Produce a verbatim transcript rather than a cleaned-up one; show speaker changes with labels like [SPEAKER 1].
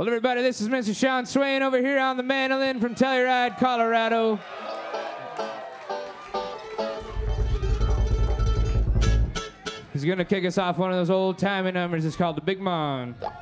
[SPEAKER 1] Well, everybody, this is Mister Sean Swain over here on the mandolin from Telluride, Colorado. He's going to kick us off one of those old-timey numbers. It's called the Big Mon.